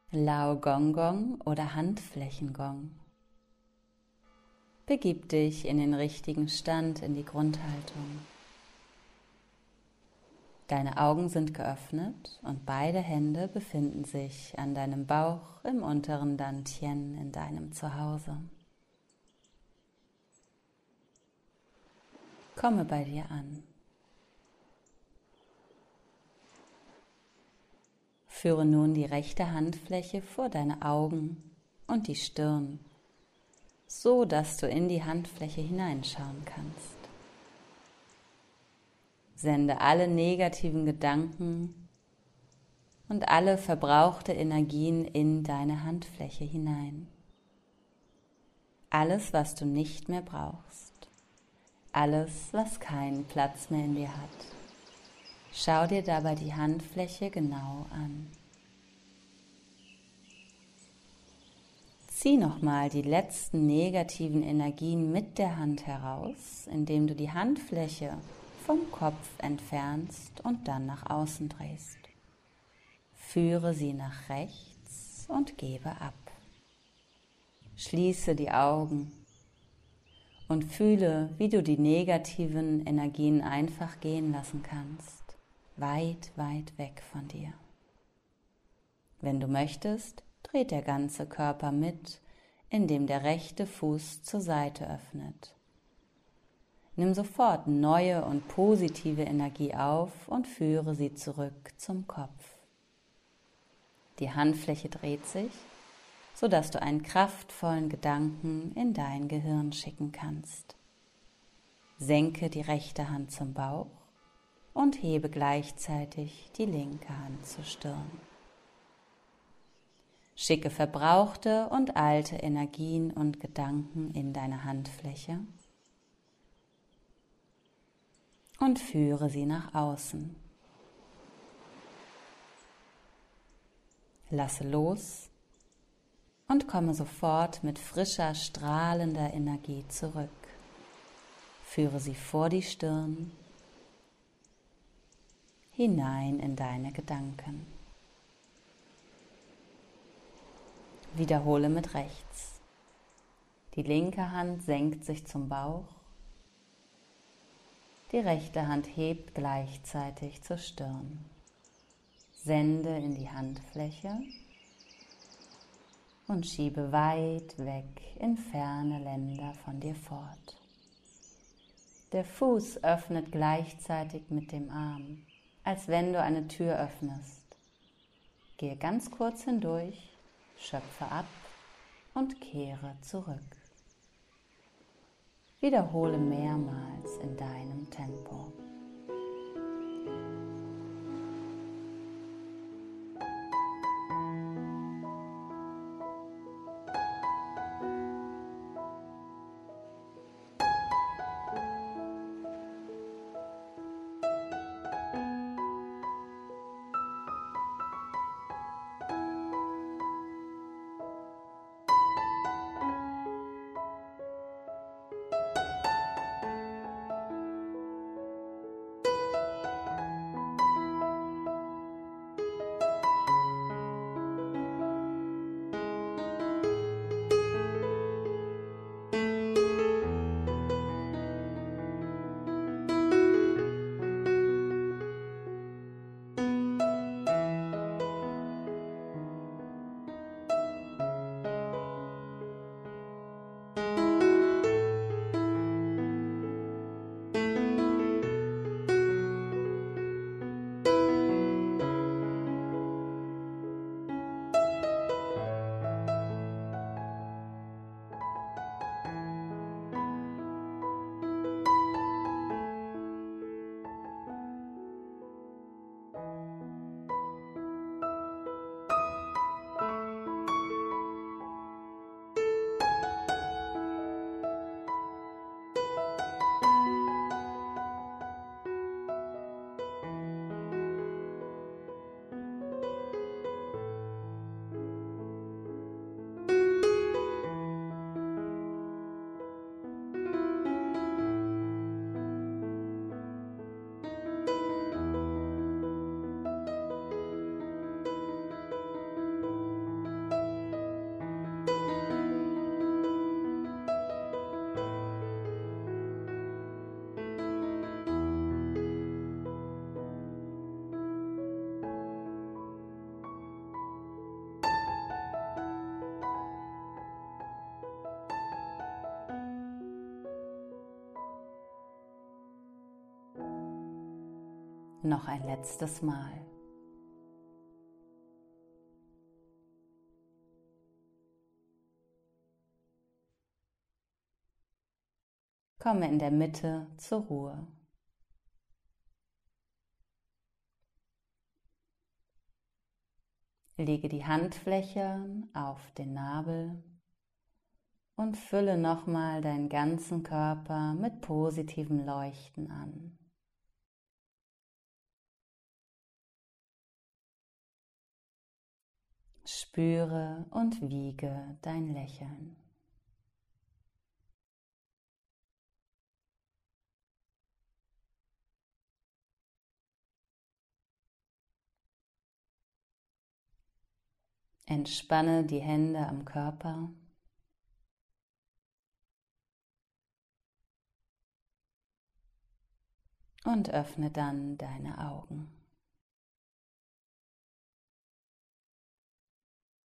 Lao Gong Gong oder Handflächengong. Begib dich in den richtigen Stand, in die Grundhaltung. Deine Augen sind geöffnet und beide Hände befinden sich an deinem Bauch im unteren Dantian in deinem Zuhause. Komme bei dir an. Führe nun die rechte Handfläche vor deine Augen und die Stirn, so dass du in die Handfläche hineinschauen kannst. Sende alle negativen Gedanken und alle verbrauchte Energien in deine Handfläche hinein. Alles, was du nicht mehr brauchst. Alles, was keinen Platz mehr in dir hat. Schau dir dabei die Handfläche genau an. Zieh nochmal die letzten negativen Energien mit der Hand heraus, indem du die Handfläche vom Kopf entfernst und dann nach außen drehst. Führe sie nach rechts und gebe ab. Schließe die Augen und fühle, wie du die negativen Energien einfach gehen lassen kannst, weit, weit weg von dir. Wenn du möchtest, dreht der ganze Körper mit, indem der rechte Fuß zur Seite öffnet. Nimm sofort neue und positive Energie auf und führe sie zurück zum Kopf. Die Handfläche dreht sich, sodass du einen kraftvollen Gedanken in dein Gehirn schicken kannst. Senke die rechte Hand zum Bauch und hebe gleichzeitig die linke Hand zur Stirn. Schicke verbrauchte und alte Energien und Gedanken in deine Handfläche und führe sie nach außen. Lasse los und komme sofort mit frischer, strahlender Energie zurück. Führe sie vor die Stirn, hinein in deine Gedanken. Wiederhole mit rechts. Die linke Hand senkt sich zum Bauch. Die rechte Hand hebt gleichzeitig zur Stirn. Sende in die Handfläche und schiebe weit weg in ferne Länder von dir fort. Der Fuß öffnet gleichzeitig mit dem Arm, als wenn du eine Tür öffnest. Gehe ganz kurz hindurch, schöpfe ab und kehre zurück. Wiederhole mehrmals in deinem Tempo. Noch ein letztes Mal. Komme in der Mitte zur Ruhe. Lege die Handflächen auf den Nabel und fülle nochmal deinen ganzen Körper mit positivem Leuchten an. Spüre und wiege dein Lächeln. Entspanne die Hände am Körper und öffne dann deine Augen.